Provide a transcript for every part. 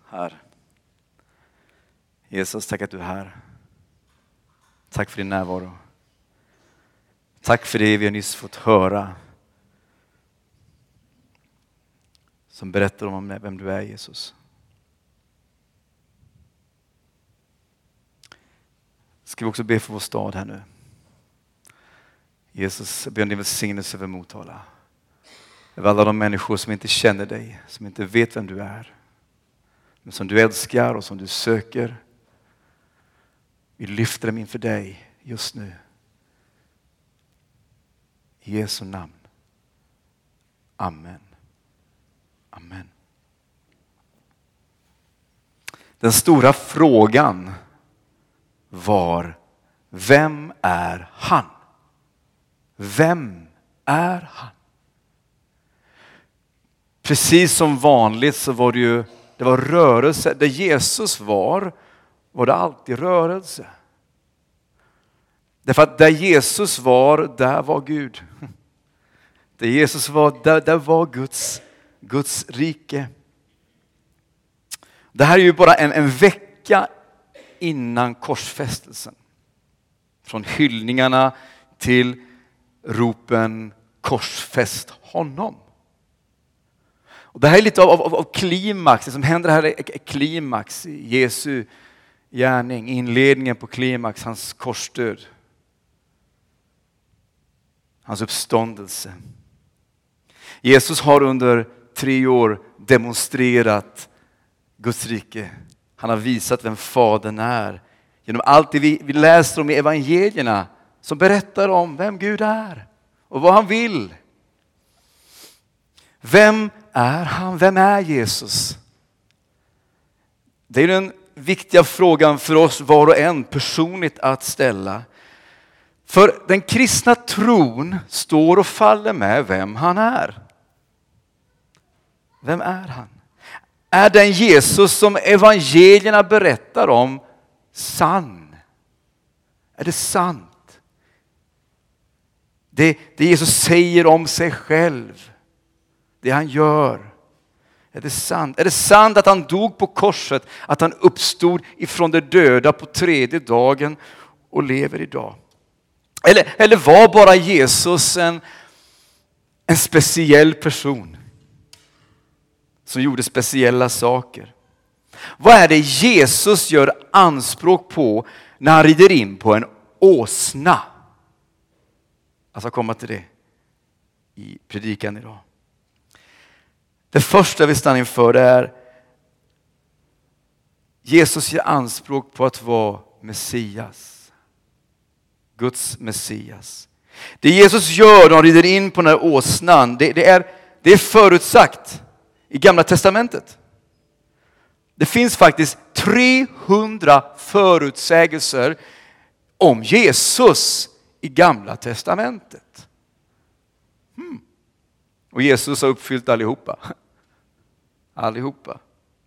här. Jesus, tack att du är här. Tack för din närvaro. Tack för det vi har nyss fått höra. Som berättar om vem du är, Jesus. Ska vi också be för vår stad här nu. Jesus, jag ber om din välsignelse över Motala. Över alla de människor som inte känner dig, som inte vet vem du är. Men som du älskar och som du söker. Vi lyfter dem inför dig just nu. I Jesu namn. Amen. Amen. Den stora frågan var: vem är han? Vem är han? Precis som vanligt så var det var rörelse. Där Jesus var det alltid rörelse. Därför att där Jesus var, där var Gud. Där Jesus var, där var Guds rike. Det här är ju bara en vecka innan korsfästelsen. Från hyllningarna till ropen korsfäst honom. Och det här är lite av klimax. Det som händer här är klimax i Jesu gärning. Inledningen på klimax, hans korsdöd. Hans uppståndelse. Jesus har under 3 år demonstrerat Guds rike. Han har visat vem Fadern är. Genom allt det vi läser om i evangelierna som berättar om vem Gud är och vad han vill. Vem är han? Vem är Jesus? Det är den viktiga frågan för oss var och en personligt att ställa. För den kristna tron står och faller med vem han är. Vem är han? Är den Jesus som evangelierna berättar om sann? Är det sant? Det Jesus säger om sig själv. Det han gör. Är det sant? Är det sant att han dog på korset? Att han uppstod ifrån de döda på 3:e dagen och lever idag? Eller var bara Jesus en speciell person som gjorde speciella saker? Vad är det Jesus gör anspråk på när han rider in på en åsna? Jag ska komma till det i predikan idag. Det första vi stannar inför det är Jesus gör anspråk på att vara Messias. Guds Messias. Det Jesus gör när han rider in på den här åsnan, det är förutsagt i Gamla testamentet. Det finns faktiskt 300 förutsägelser om Jesus i Gamla testamentet. Och Jesus har uppfyllt allihopa. Allihopa.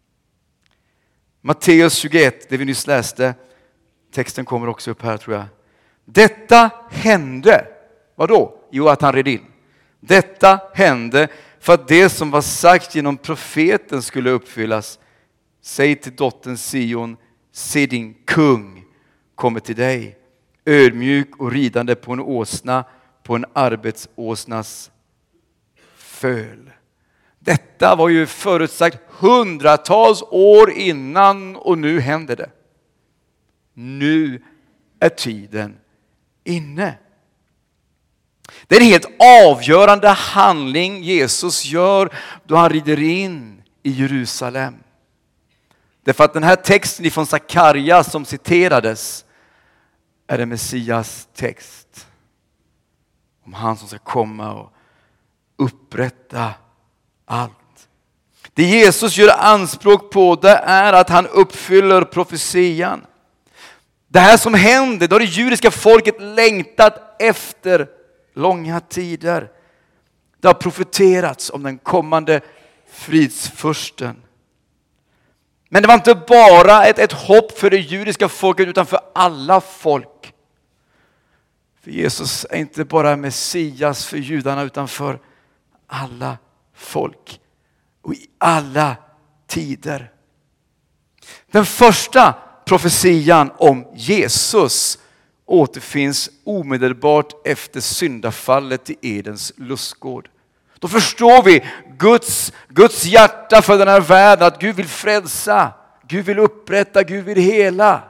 Matteus 21, det vi nyss läste. Texten kommer också upp här tror jag. Detta hände. Vadå? Jo, att han red in. Detta hände för att det som var sagt genom profeten skulle uppfyllas. Säg till dottern Sion, se din kung kommer till dig. Ödmjuk och ridande på en åsna, på en arbetsåsnas föl. Detta var ju förutsagt hundratals år innan och nu händer det. Nu är tiden inne. Det är en helt avgörande handling Jesus gör då han rider in i Jerusalem. Därför att den här texten från Sakarja som citerades är en Messias text. Om han som ska komma och upprätta allt. Det Jesus gör anspråk på det är att han uppfyller profetian. Det här som händer, då det judiska folket längtat efter långa tider. Det har profeterats om den kommande fridsfursten. Men det var inte bara ett hopp för det judiska folket utan för alla folk. För Jesus är inte bara Messias för judarna utan för alla folk. Och i alla tider. Den första profetian om Jesus återfinns omedelbart efter syndafallet i Edens lustgård. Då förstår vi Guds hjärta för den här världen, att Gud vill frälsa, Gud vill upprätta, Gud vill hela.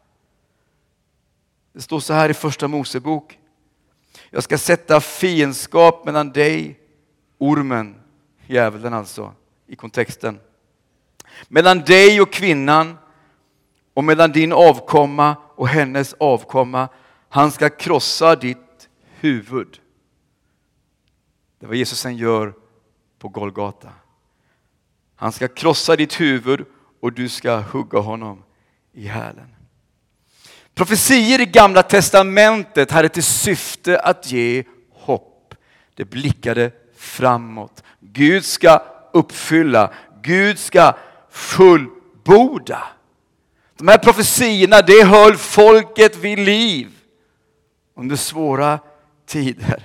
Det står så här i första Mosebok: jag ska sätta fiendskap mellan dig, ormen, djävulen alltså i kontexten, mellan dig och kvinnan och mellan din avkomma och hennes avkomma. Han ska krossa ditt huvud. Det är vad Jesus sen gör på Golgata. Han ska krossa ditt huvud och du ska hugga honom i hälen. Profetier i Gamla testamentet hade till syfte att ge hopp. Det blickade framåt. Gud ska uppfylla. Gud ska fullborda. De här profetierna, det höll folket vid liv under svåra tider.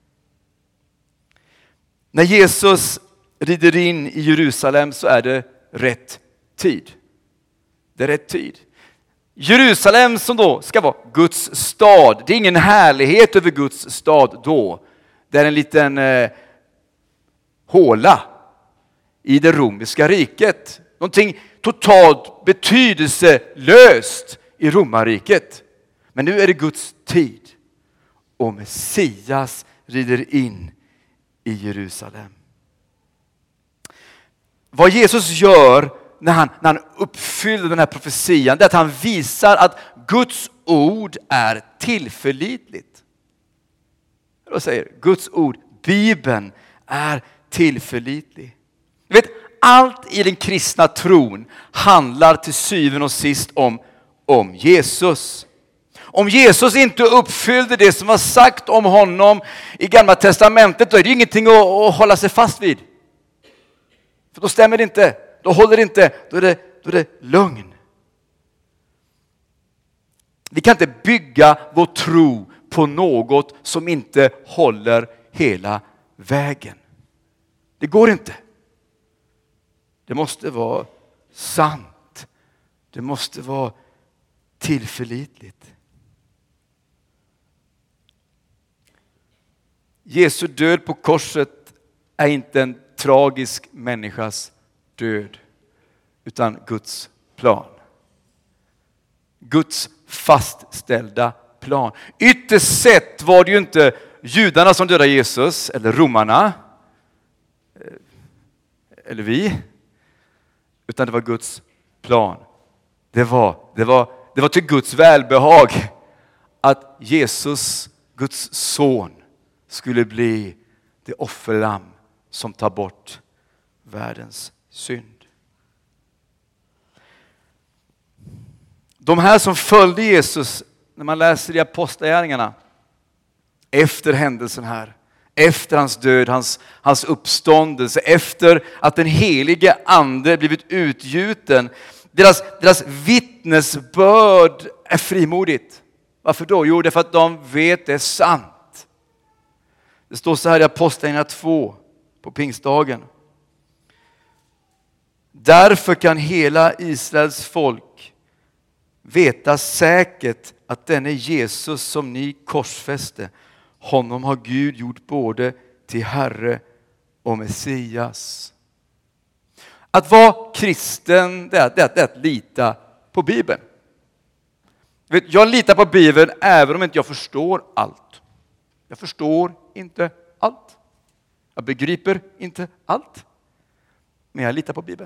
När Jesus rider in i Jerusalem så är det rätt tid. Det är rätt tid. Jerusalem som då ska vara Guds stad. Det är ingen härlighet över Guds stad då. Det är en liten håla i det romerska riket. Någonting totalt betydelselöst i romarriket. Men nu är det Guds tid. Och Messias rider in i Jerusalem. Vad Jesus gör när han uppfyller den här profetian, det är att han visar att Guds ord är tillförlitligt. Vad säger Guds ord? Bibeln är tillförlitlig. Du vet, allt i den kristna tron handlar till syvende och sist om Jesus. Om Jesus inte uppfyllde det som var sagt om honom i Gamla testamentet, då är det ingenting att hålla sig fast vid. För då stämmer det inte. Då håller det inte. Då är det lögn. Vi kan inte bygga vår tro på något som inte håller hela vägen. Det går inte. Det måste vara sant. Det måste vara tillförlitligt. Jesu död på korset är inte en tragisk människas död, utan Guds plan. Guds fastställda plan. Ytterst sett var det ju inte judarna som dödade Jesus, eller romarna, eller vi, utan det var Guds plan. Det var till Guds välbehag att Jesus, Guds son, skulle bli det offerlamm som tar bort världens synd. De här som följde Jesus, när man läser i Apostlagärningarna, efter händelsen här, efter hans död, hans uppståndelse, efter att den helige ande blivit utgjuten, deras vittnesbörd är frimodigt. Varför då? Jo, det är för att de vet det är sant. Det står så här i Apostlagärningarna 2 på pingstdagen. Därför kan hela Israels folk veta säkert att denne Jesus som ni korsfäste, honom har Gud gjort både till Herre och Messias. Att vara kristen, det är att lita på Bibeln. Jag litar på Bibeln även om inte jag förstår allt. Jag förstår inte allt. Jag begriper inte allt. Men jag litar på Bibeln.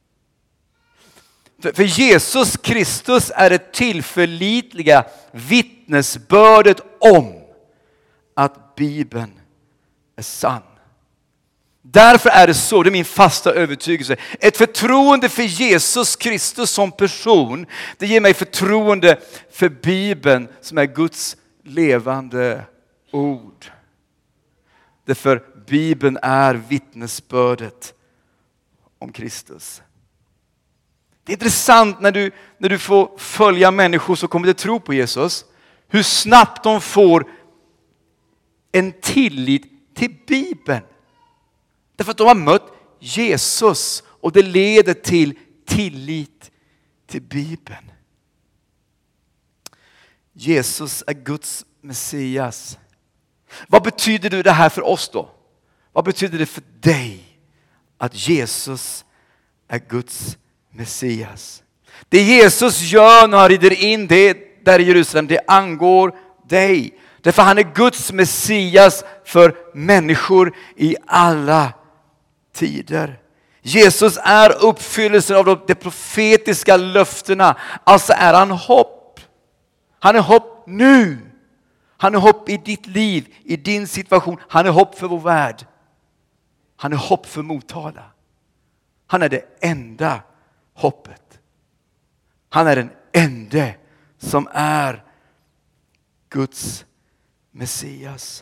För Jesus Kristus är det tillförlitliga vittnesbördet om att Bibeln är sann. Därför är det så, det är min fasta övertygelse. Ett förtroende för Jesus Kristus som person, det ger mig förtroende för Bibeln som är Guds levande ord. Därför Bibeln är vittnesbördet om Kristus. Det är intressant när du får följa människor som kommer till tro på Jesus, hur snabbt de får en tillit till Bibeln. Därför att de har mött Jesus och det leder till tillit till Bibeln. Jesus är Guds Messias. Vad betyder det här för oss då? Vad betyder det för dig att Jesus är Guds Messias? Det Jesus gör när han rider in det där i Jerusalem, det angår dig. Därför han är Guds Messias för människor i alla tider. Jesus är uppfyllelsen av de profetiska löftena. Alltså är han hopp. Han är hopp nu. Han är hopp i ditt liv, i din situation. Han är hopp för vår värld. Han är hopp för Motala. Han är det enda hoppet. Han är den enda som är Guds Messias.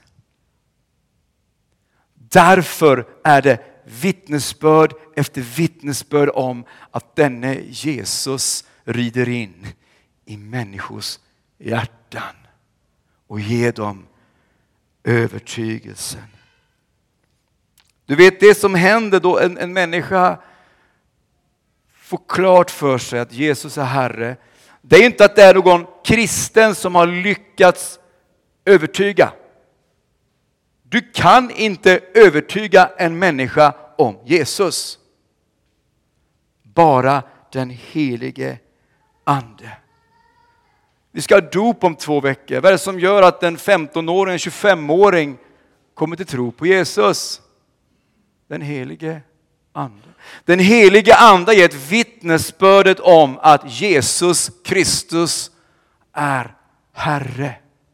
Därför är det vittnesbörd efter vittnesbörd om att denne Jesus rider in i människors hjärtan och ger dem övertygelsen. Du vet det som händer då en människa får klart för sig att Jesus är Herre. Det är inte att det är någon kristen som har lyckats övertyga. Du kan inte övertyga en människa om Jesus. Bara den helige ande. Vi ska ha dop om 2 veckor. Vad är det som gör att en 15-åring, en 25-åring kommer till tro på Jesus? Den helige ande. Den helige ande ger ett vittnesbördet om att Jesus Kristus är Herre.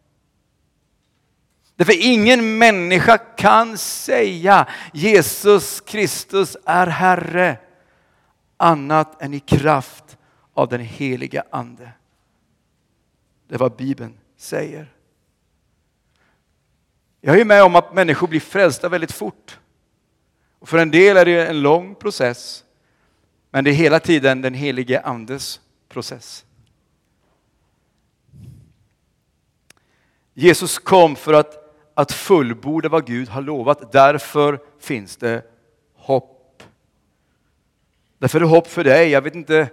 Därför ingen människa kan säga Jesus Kristus är Herre annat än i kraft av den helige ande. Det är vad Bibeln säger. Jag är med om att människor blir frälsta väldigt fort. Och för en del är det en lång process. Men det är hela tiden den helige andes process. Jesus kom för att fullborda vad Gud har lovat. Därför finns det hopp. Därför är det hopp för dig. Jag vet inte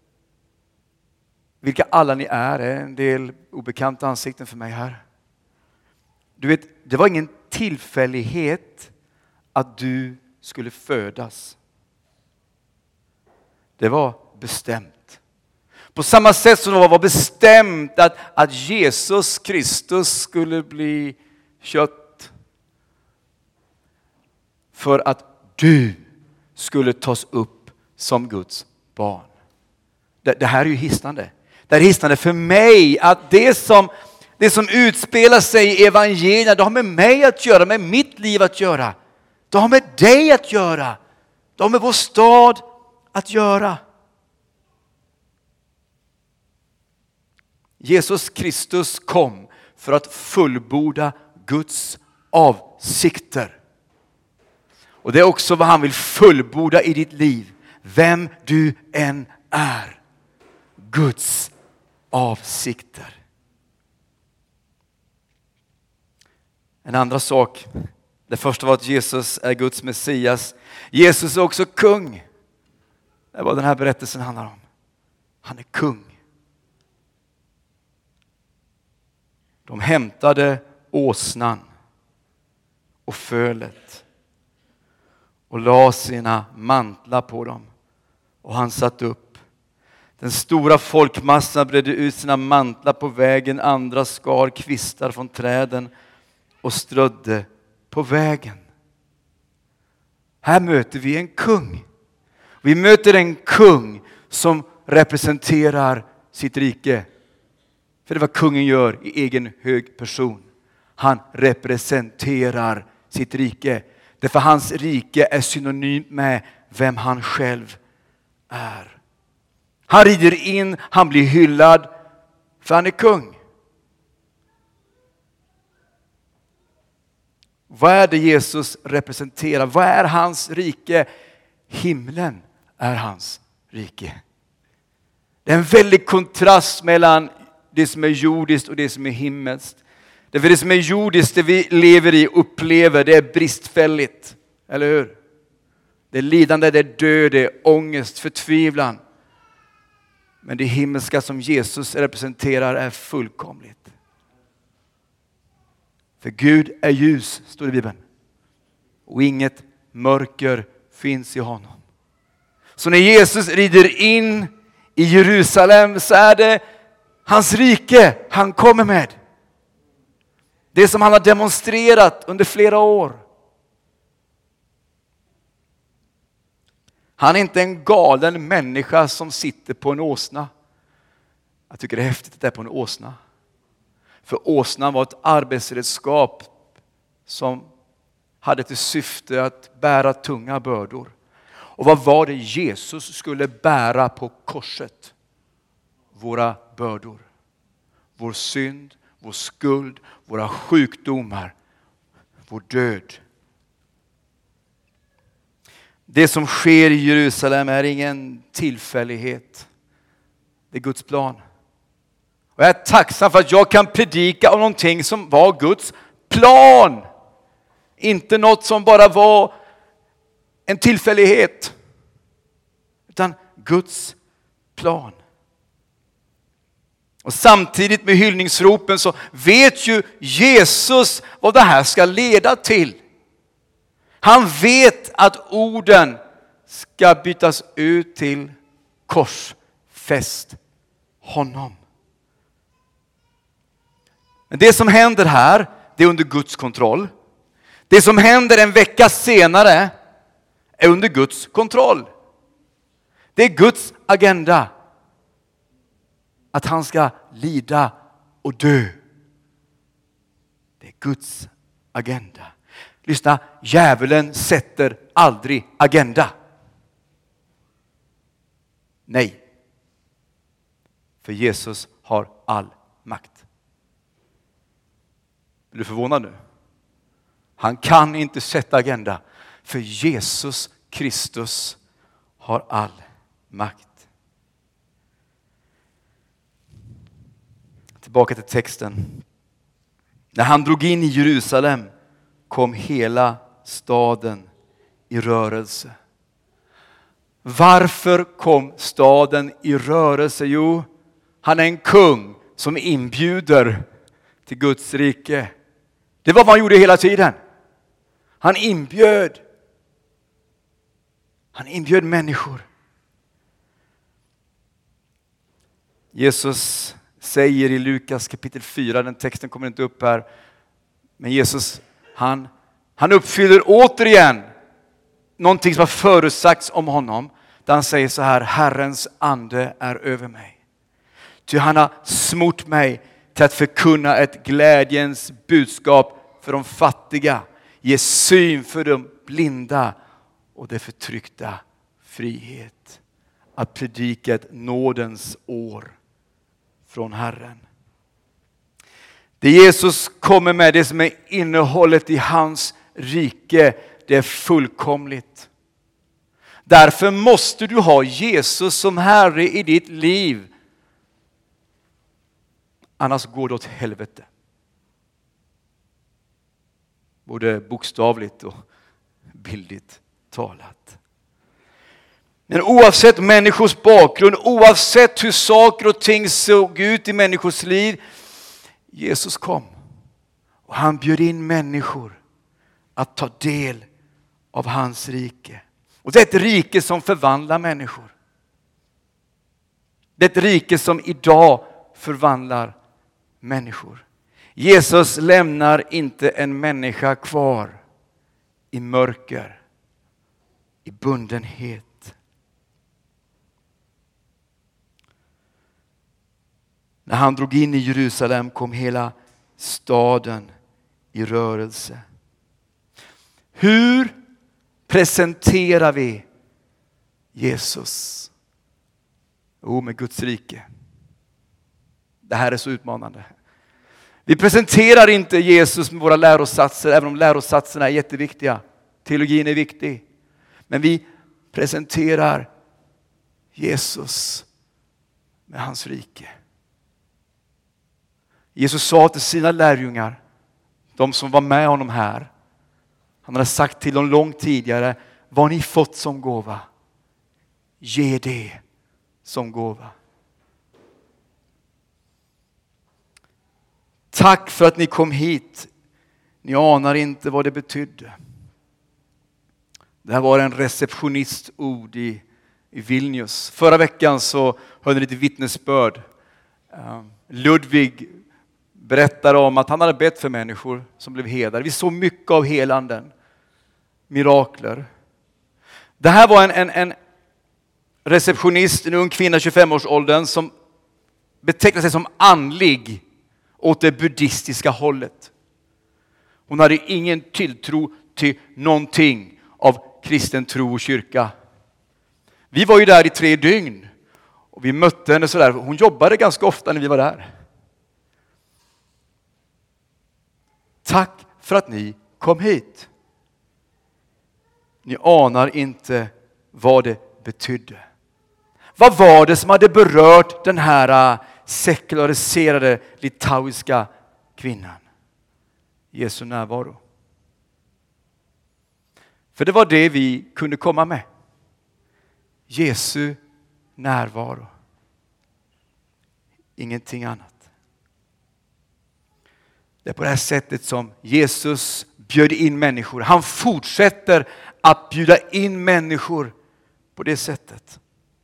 vilka alla ni är. Det är en del obekanta ansikten för mig här. Du vet, det var ingen tillfällighet att du skulle födas. Det var bestämt. På samma sätt som det var bestämt att Jesus Kristus skulle bli kött. För att du skulle tas upp som Guds barn. Det här är ju hisnande. Det är hisnande för mig att det som utspelar sig i evangelierna, det har med mig att göra, med mitt liv att göra. Det har med dig att göra. Det har med vår stad att göra. Jesus Kristus kom för att fullborda Guds avsikter. Och det är också vad han vill fullborda i ditt liv. Vem du än är. Guds avsikter. En andra sak. Det första var att Jesus är Guds Messias. Jesus är också kung. Det är vad den här berättelsen handlar om. Han är kung. De hämtade åsnan och fölet och la sina mantlar på dem. Och han satt upp. Den stora folkmassan bredde ut sina mantlar på vägen. Andra skar kvistar från träden och strödde på vägen. Här möter vi en kung. Vi möter en kung som representerar sitt rike. För det är vad kungen gör i egen hög person. Han representerar sitt rike. Därför hans rike är synonymt med vem han själv är. Han rider in, han blir hyllad för han är kung. Vad är det Jesus representerar? Vad är hans rike? Himlen är hans rike. Det är en väldig kontrast mellan det som är jordiskt och det som är himmelskt. Därför det som är jordiskt, det vi lever i och upplever, det är bristfälligt. Eller hur? Det är lidande, det är död, det är ångest, förtvivlan. Men det himmelska som Jesus representerar är fullkomligt. För Gud är ljus, står det i Bibeln. Och inget mörker finns i honom. Så när Jesus rider in i Jerusalem så är det hans rike han kommer med. Det som han har demonstrerat under flera år. Han är inte en galen människa som sitter på en åsna. Jag tycker det är häftigt att det är på en åsna. För åsnan var ett arbetsredskap som hade till syfte att bära tunga bördor. Och vad var det Jesus skulle bära på korset? Våra bördor. Vår synd, vår skuld, våra sjukdomar, vår död. Det som sker i Jerusalem är ingen tillfällighet. Det är Guds plan. Och jag är tacksam för att jag kan predika om någonting som var Guds plan. Inte något som bara var en tillfällighet. Utan Guds plan. Och samtidigt med hyllningsropen så vet ju Jesus vad det här ska leda till. Han vet att orden ska bytas ut till korsfäst honom. Men det som händer här, det är under Guds kontroll. Det som händer en vecka senare är under Guds kontroll. Det är Guds agenda. Att han ska lida och dö. Det är Guds agenda. Lyssna, djävulen sätter aldrig agenda. Nej. För Jesus har all makt. Är du förvånad nu? Han kan inte sätta agenda. För Jesus Kristus har all makt. Tillbaka till texten. När han drog in i Jerusalem kom hela staden i rörelse. Varför kom staden i rörelse? Jo, han är en kung som inbjuder till Guds rike. Det var vad han gjorde hela tiden. Han inbjöd människor. Jesus säger i Lukas kapitel 4, den texten kommer inte upp här. Men Jesus, han uppfyller återigen någonting som har förutsagts om honom. Där han säger så här: Herrens ande är över mig. Ty han har smort mig till att förkunna ett glädjens budskap för de fattiga. Ge syn för de blinda och de förtryckta frihet. Att predika ett nådens år från Herren. Det Jesus kommer med, det som är innehållet i hans rike, det är fullkomligt. Därför måste du ha Jesus som Herre i ditt liv. Annars går det åt helvete. Både bokstavligt och bildligt talat. Men oavsett människors bakgrund, oavsett hur saker och ting såg ut i människors liv, Jesus kom. Och han bjöd in människor att ta del av hans rike. Och det är ett rike som förvandlar människor. Det är ett rike som idag förvandlar människor. Jesus lämnar inte en människa kvar i mörker, i bundenhet. När han drog in i Jerusalem kom hela staden i rörelse. Hur presenterar vi Jesus? Med Guds rike. Det här är så utmanande. Vi presenterar inte Jesus med våra lärosatser, även om lärosatserna är jätteviktiga. Teologin är viktig. Men vi presenterar Jesus med hans rike. Jesus sa till sina lärjungar, de som var med honom här. Han hade sagt till dem långt tidigare: vad ni fått som gåva, ge det som gåva. Tack för att ni kom hit. Ni anar inte vad det betydde. Det här var en receptionistord i Vilnius. Förra veckan så hörde ni lite vittnesbörd. Ludvig berättade om att han hade bett för människor som blev helade. Vi såg mycket av helanden. Mirakler. Det här var en receptionist, en ung kvinna 25-årsåldern som betecknade sig som andlig åt det buddhistiska hållet. Hon hade ingen tilltro till någonting av kristen tro och kyrka. Vi var ju där i 3 dygn och vi mötte henne sådär. Hon jobbade ganska ofta när vi var där. Tack för att ni kom hit. Ni anar inte vad det betydde. Vad var det som hade berört den här sekulariserade litauiska kvinnan? Jesu närvaro. För det var det vi kunde komma med. Jesu närvaro. Ingenting annat. Det är på det här sättet som Jesus bjöd in människor. Han fortsätter att bjuda in människor på det sättet.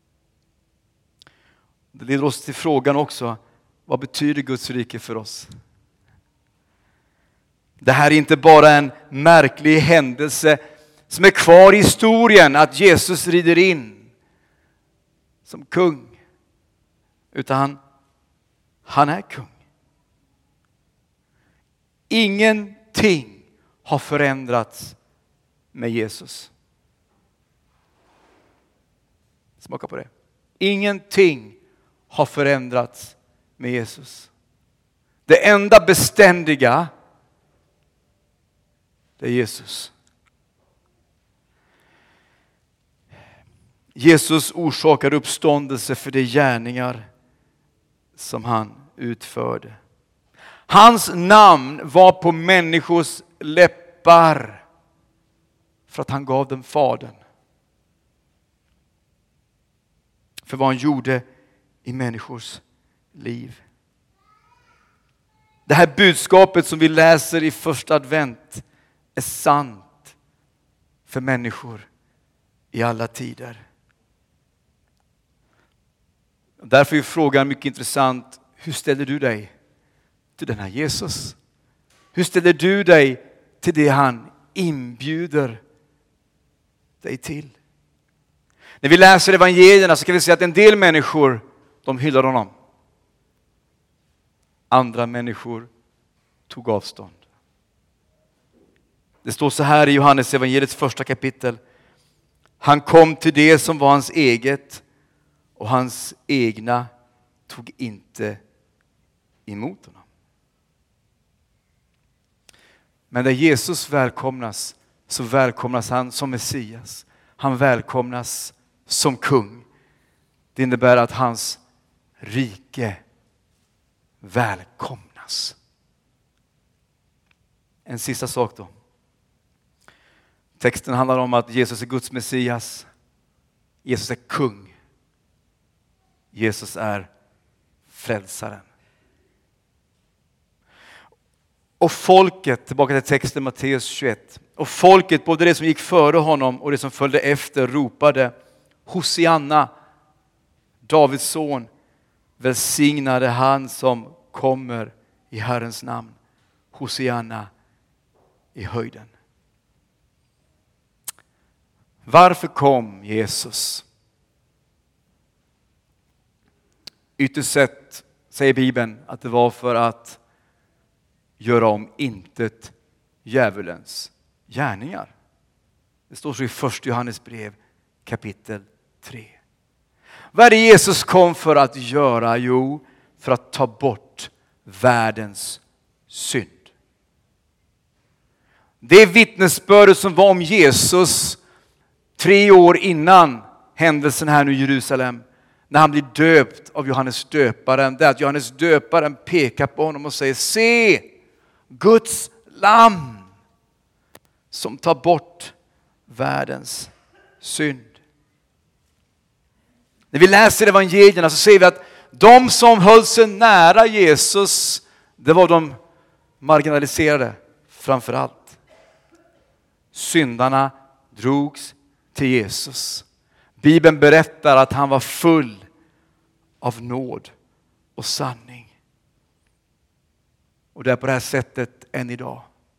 Det leder oss till frågan också. Vad betyder Guds rike för oss? Det här är inte bara en märklig händelse som är kvar i historien. Att Jesus rider in som kung. Utan han är kung. Ingenting har förändrats med Jesus. Smaka på det. Ingenting har förändrats med Jesus. Det enda beständiga, det är Jesus. Jesus orsakar uppståndelse för de gärningar som han utförde. Hans namn var på människors läppar för att han gav dem Fadern. För vad han gjorde i människors liv. Det här budskapet som vi läser i första advent är sant för människor i alla tider. Därför är frågan mycket intressant. Hur ställer du dig till den här Jesus? Hur ställer du dig till det han inbjuder dig till? När vi läser evangelierna så kan vi se att en del människor, de hyllar honom. Andra människor tog avstånd. Det står så här i Johannes evangeliets första kapitel. Han kom till det som var hans eget och hans egna tog inte emot honom. Men där Jesus välkomnas så välkomnas han som Messias. Han välkomnas som kung. Det innebär att hans rike välkomnas. En sista sak då. Texten handlar om att Jesus är Guds Messias. Jesus är kung. Jesus är frälsaren. Och folket, tillbaka till texten Matteus 21. Och folket, både det som gick före honom och det som följde efter, ropade: Hosianna, Davids son, välsignade han som kommer i Herrens namn. Hosianna i höjden. Varför kom Jesus? Ytterst sett säger Bibeln att det var för att göra om intet djävulens gärningar. Det står så i första Johannes brev kapitel 3. Vad är det Jesus kom för att göra? Jo, för att ta bort världens synd. Det vittnesbördet som var om Jesus 3 år innan händelsen här nu i Jerusalem, när han blir döpt av Johannes döparen, det är att Johannes döparen pekar på honom och säger: se, Guds lamm som tar bort världens synd. När vi läser evangelierna så ser vi att de som höll sig nära Jesus, det var de marginaliserade framför allt. Syndarna drogs till Jesus. Bibeln berättar att han var full av nåd och sanning. Och det är på det här sättet än idag.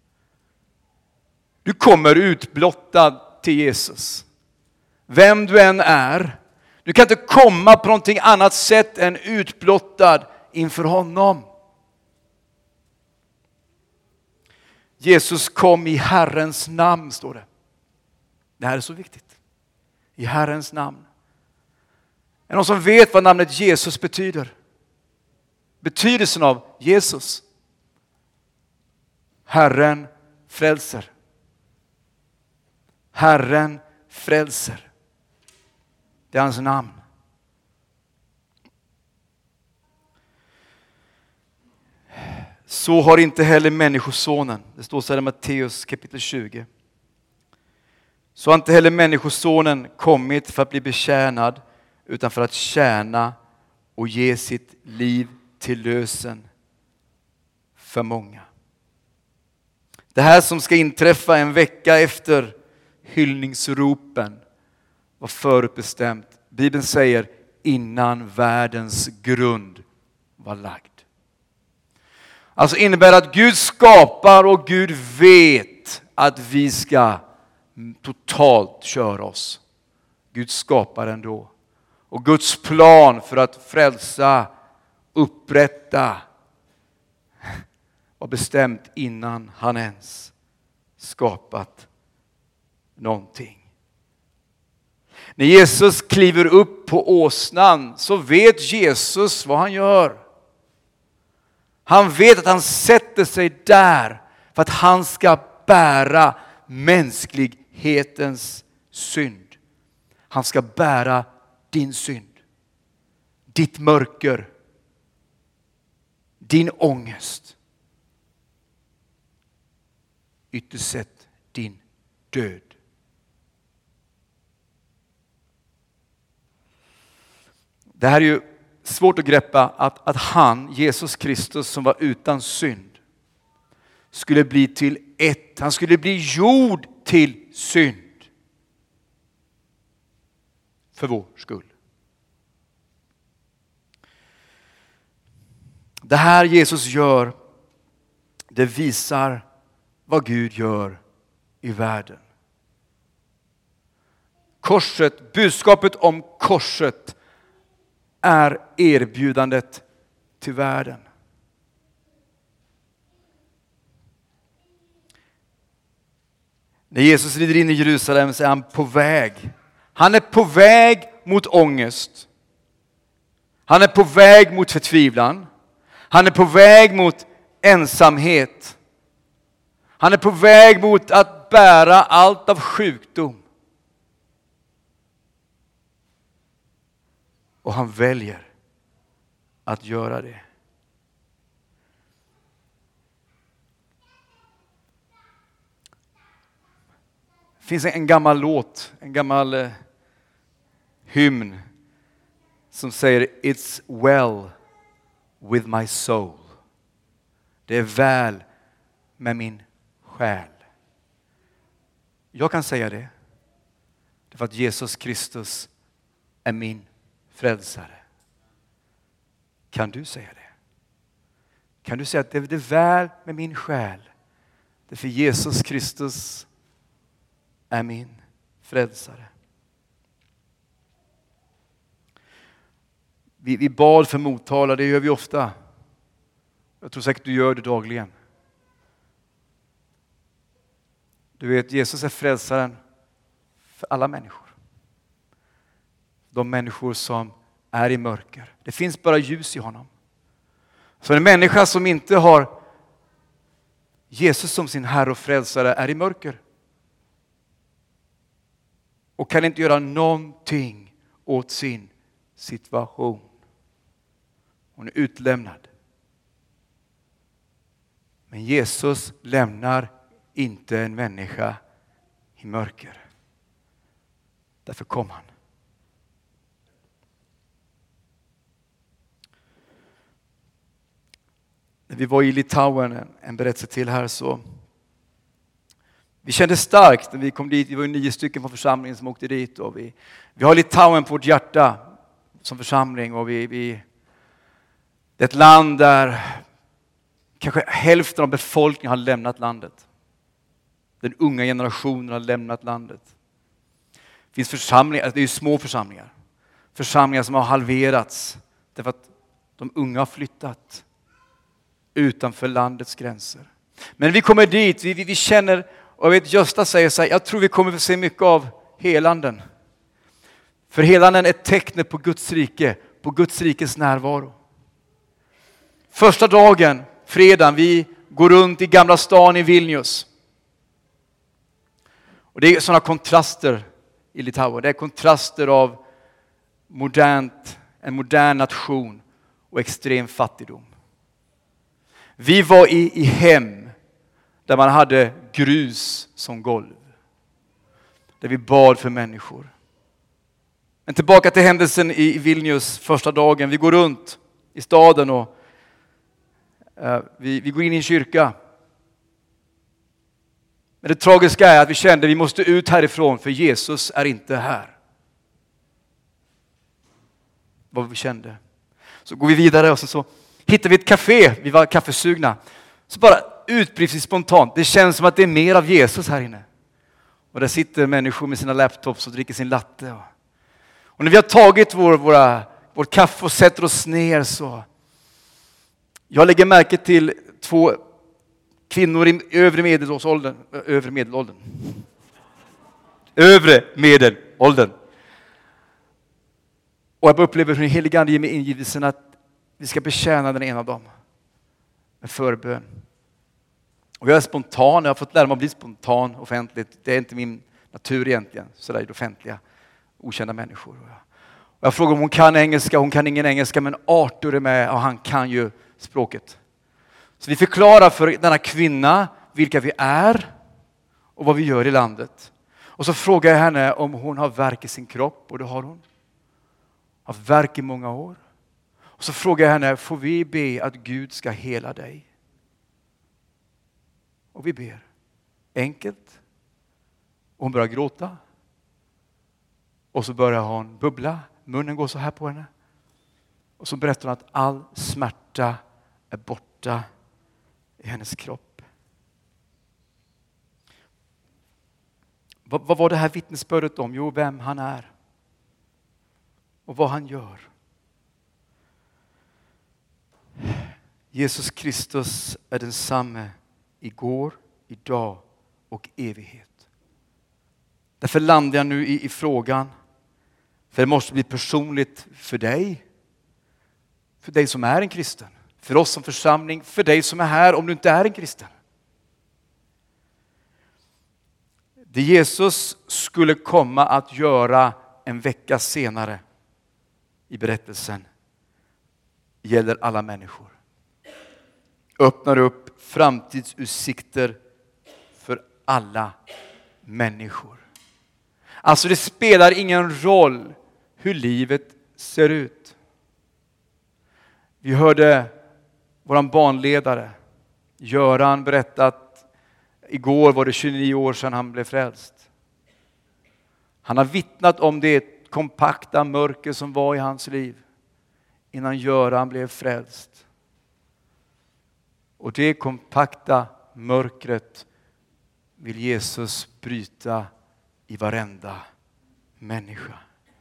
Du kommer utblottad till Jesus. Vem du än är. Du kan inte komma på någonting annat sätt än utblottad inför honom. Jesus kom i Herrens namn, står det. Det här är så viktigt. I Herrens namn. Är det någon som vet vad namnet Jesus betyder? Betydelsen av Jesus. Herren frälser. Herren frälser. Det är hans namn. Så har inte heller människosonen. Det står så här i Matteus kapitel 20. Så har inte heller människosonen kommit för att bli betjänad, utan för att tjäna och ge sitt liv till lösen för många. Det här som ska inträffa en vecka efter hyllningsropen var förutbestämt. Bibeln säger innan världens grund var lagd. Alltså innebär att Gud skapar och Gud vet att vi ska totalt köra oss. Gud skapar ändå. Och Guds plan för att frälsa, upprätta var bestämt innan han ens skapat någonting. När Jesus kliver upp på åsnan så vet Jesus vad han gör. Han vet att han sätter sig där för att han ska bära mänsklighetens synd. Han ska bära din synd, ditt mörker, din ångest. Ytterst sett din död. Det här är ju svårt att greppa att han, Jesus Kristus som var utan synd, skulle bli till ett. Han skulle bli gjord till synd. För vår skull. Det här Jesus gör, det visar vad Gud gör i världen. Korset, budskapet om korset är erbjudandet till världen. När Jesus rider in i Jerusalem så är han på väg. Han är på väg mot ångest. Han är på väg mot förtvivlan. Han är på väg mot ensamhet. Han är på väg mot att bära allt av sjukdom. Och han väljer att göra det. Det finns en gammal låt, en gammal hymn som säger It's well with my soul. Det är väl med min själ. Jag kan säga det. Därför att Jesus Kristus är min frälsare. Kan du säga det? Kan du säga att det är väl med min själ? Därför Jesus Kristus är min frälsare. Vi bad för Motala, det gör vi ofta. Jag tror säkert du gör det dagligen. Du vet, Jesus är frälsaren för alla människor. De människor som är i mörker. Det finns bara ljus i honom. Så en människa som inte har Jesus som sin Herre och frälsare är i mörker. Och kan inte göra någonting åt sin situation. Hon är utlämnad. Men Jesus lämnar inte en människa i mörker. Därför kom han. När vi var i Litauen, en berättelse till här, så vi kände starkt när vi kom dit. Vi var 9 stycken från församlingen som åkte dit. Och vi har Litauen på vårt hjärta som församling. Och det är ett land där kanske hälften av befolkningen har lämnat landet. Den unga generationen har lämnat landet. Det finns församlingar, det är ju små församlingar. Församlingar som har halverats därför att de unga har flyttat utanför landets gränser. Men vi kommer dit, vi känner, och jag vet Gösta säger så här, jag tror vi kommer att se mycket av helanden. För helanden är tecknet på Guds rike, på Guds rikes närvaro. Första dagen, fredagen, vi går runt i Gamla stan i Vilnius. Och det är sådana kontraster i Litauen. Det är kontraster av en modern nation och extrem fattigdom. Vi var i hem där man hade grus som golv. Där vi bad för människor. Men tillbaka till händelsen i Vilnius första dagen. Vi går runt i staden och vi går in i en kyrka. Men det tragiska är att vi kände att vi måste ut härifrån för Jesus är inte här. Vad vi kände. Så går vi vidare och så hittar vi ett café. Vi var kaffesugna. Så bara utbrister vi spontant. Det känns som att det är mer av Jesus här inne. Och där sitter människor med sina laptops och dricker sin latte. Och när vi har tagit vårt kaffe och sätter oss ner så. Jag lägger märke till 2 kvinnor i övre medelåldern. Och jag upplever hur den helige Ande ger mig ingivelsen att vi ska betjäna den ena av dem. Med förbön. Och jag är spontan, jag har fått lära mig att bli spontan offentligt. Det är inte min natur egentligen, sådär i det offentliga. Okända människor. Och jag frågar om hon kan engelska, hon kan ingen engelska, men Arthur är med och han kan ju språket. Så vi förklarar för denna kvinna vilka vi är och vad vi gör i landet. Och så frågar jag henne om hon har värk i sin kropp, och det har hon. Har värk i många år. Och så frågar jag henne, får vi be att Gud ska hela dig? Och vi ber. Enkelt. Och hon börjar gråta. Och så börjar hon bubbla. Munnen går så här på henne. Och så berättar hon att all smärta är borta i hennes kropp. Vad var det här vittnesbördet om? Jo, vem han är. Och vad han gör. Jesus Kristus är densamme igår, idag och evighet. Därför landar jag nu i frågan. För det måste bli personligt för dig. För dig som är en kristen. För oss som församling. För dig som är här om du inte är en kristen. Det Jesus skulle komma att göra en vecka senare i berättelsen gäller alla människor. Öppnar upp framtidsutsikter för alla människor. Alltså det spelar ingen roll hur livet ser ut. Vi hörde våran barnledare Göran berätta att igår var det 29 år sedan han blev frälst. Han har vittnat om det kompakta mörker som var i hans liv innan Göran blev frälst. Och det kompakta mörkret vill Jesus bryta i varenda människa.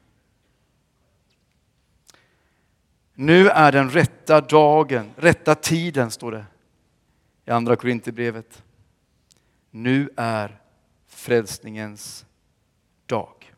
Nu är den rätta dagen, rätta tiden står det i andra Korinthierbrevet. Nu är frälsningens dag.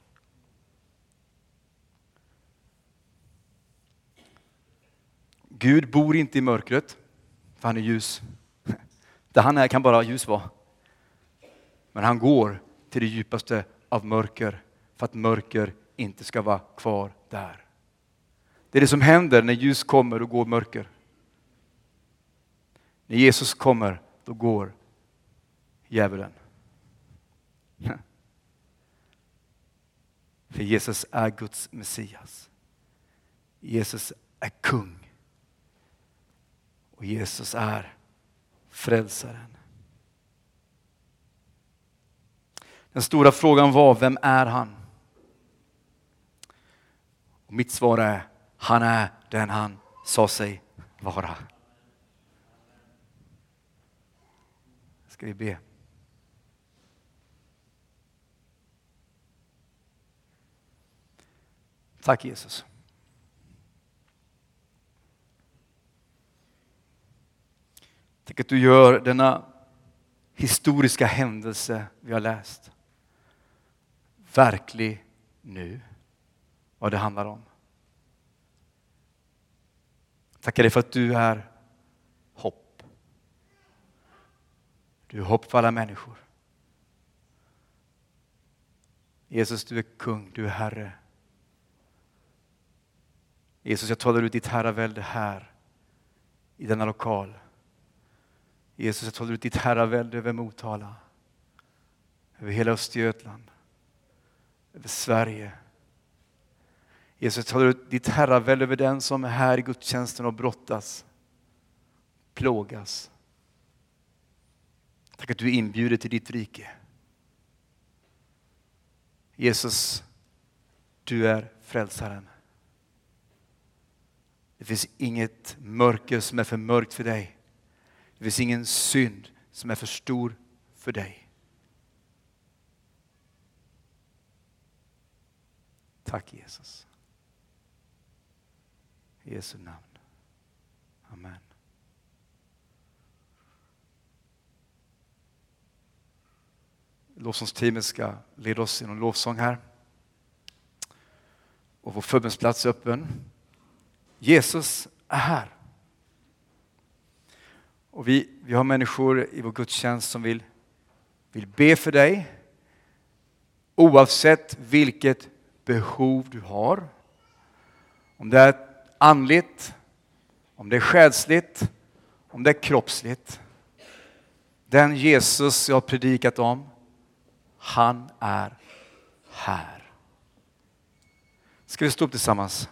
Gud bor inte i mörkret, för han är ljus. Där han är kan bara ljus vara. Men han går till det djupaste av mörker för att mörker inte ska vara kvar där. Det är det som händer när ljus kommer och går mörker. När Jesus kommer, då går djävulen. För Jesus är Guds Messias. Jesus är kung. Och Jesus är frälsaren. Den stora frågan var, vem är han? Och mitt svar är, han är den han sa sig vara. Ska vi be. Tack Jesus. Tack att du gör denna historiska händelse vi har läst verklig nu, vad det handlar om. Tackar dig för att du är hopp. Du är hopp för alla människor. Jesus, du är kung, du är Herre. Jesus, jag talar ut ditt herravälde här i denna lokal. Jesus, jag talar ut ditt herravälde över Motala, över hela Östergötland, över Sverige. Jesus, jag talar ut ditt herravälde över den som är här i gudstjänsten och brottas, plågas. Tack att du inbjuder till ditt rike. Jesus, du är frälsaren. Det finns inget mörker som är för mörkt för dig. Det finns ingen synd som är för stor för dig. Tack Jesus. I Jesu namn. Amen. Lovsångsteamet ska leda oss genom lovsång här. Och vår förbönsplats är öppen. Jesus är här. Och vi har människor i vår gudstjänst som vill be för dig. Oavsett vilket behov du har. Om det är andligt, om det är själsligt, om det är kroppsligt. Den Jesus jag har predikat om, han är här. Ska vi stå upp tillsammans?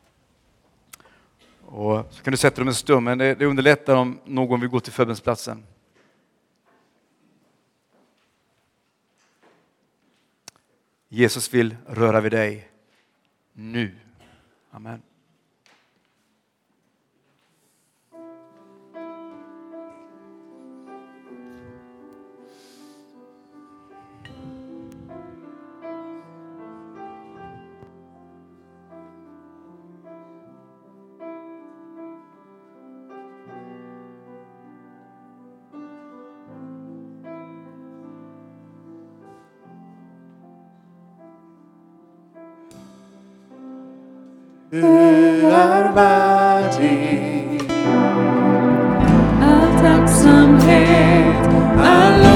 Och så kan du sätta dem en stund, men det underlättar om någon vill gå till förbönsplatsen. Jesus vill röra vid dig nu. Amen. Du är värdig all tacksamhet, all